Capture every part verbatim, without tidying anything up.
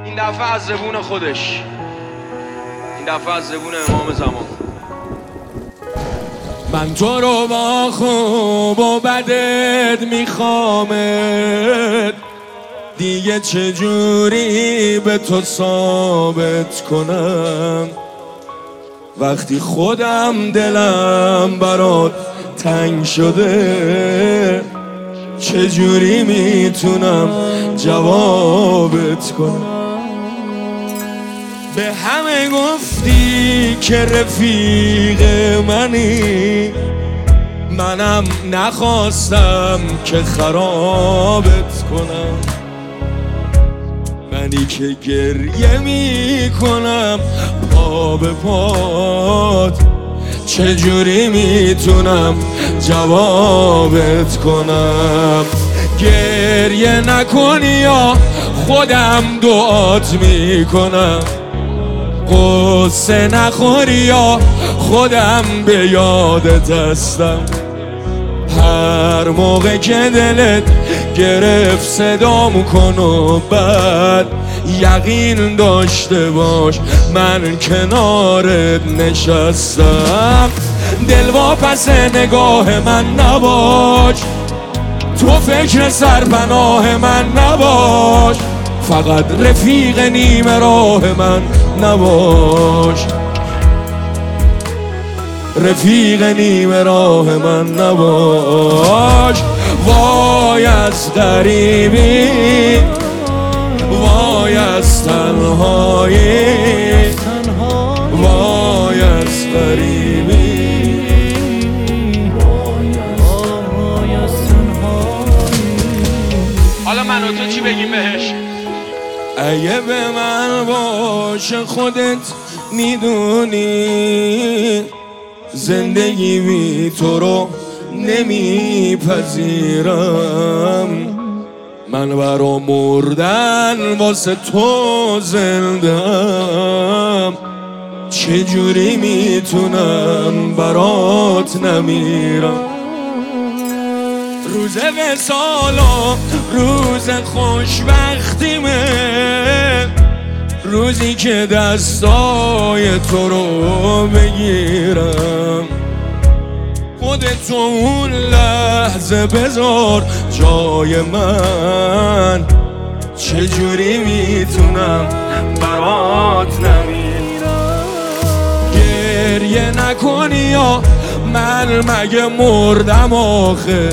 این دفعه از زبون خودش، این دفعه از زبون امام زمان. من تو رو با خوب و بدت میخوامت، دیگه چجوری به تو ثابت کنم وقتی خودم دلم برات تنگ شده، چجوری میتونم جوابت کنم؟ به همه گفتی که رفیق منی، منم نخواستم که خرابت کنم. منی که گریه میکنم پا به پات، چجوری میتونم جوابت کنم؟ گریه نکنی یا خودم دعات میکنم، قصه نخوری یا خودم به یادت هستم. هر موقع که دلت گرفت صدام کن و بعد یقین داشته باش من کنارت نشستم. دلواپس نگاه من نباش، تو فکر سرپناه من نباش، فقط رفیق نیمه راه من نباش، رفیق نیمه راه من نباش. وای از غریبی، وای از تنهایی، وای از غریبی، وای از تنهایی. حالا من و تو چی بگیم بهش؟ اگه به من باشه خودت میدونی زندگی بی تو رو نمیپذیرم. من برا مردن واسه تو زندم، چجوری میتونم برات نمیرم؟ روز وصال و روز خوشبختیمه، روزی که دستای تو رو بگیرم. خودتو اون لحظه بذار جای من، چجوری میتونم برات نمیرم؟ گریه نکنی یا من مگه مردم آخه،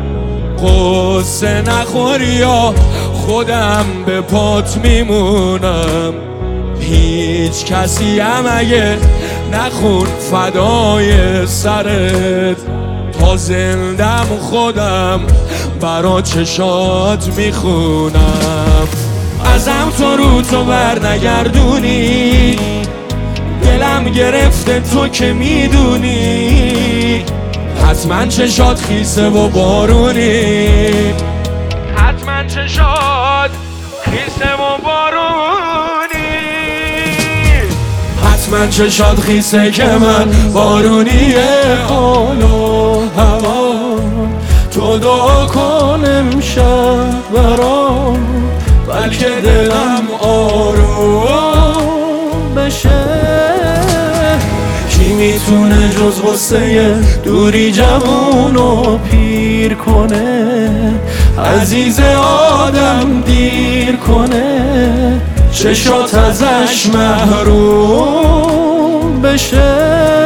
قصه نخوری یا خودم به پات میمونم. هیچ کسی هم اگه نخون فدای سرت، تا زندم خودم برا چشات میخونم. ازم تو رو تو بر نگردونی، دلم گرفته تو که میدونی، حتما چشات خیسه و بارونی، حتما چشات خیسه و بارونی، حتما چشات خیسه که من بارونیه. حال و هوا تو دعا کن امشب برام، بلکه دلم آروم بشه. کی میتونه جز غصه دوری جوونو پیر کنه، عزیز آدم دیر کنه، چشات ازش محروم بشه.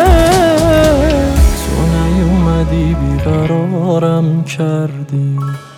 تو نیومدی بیقرارم کردی.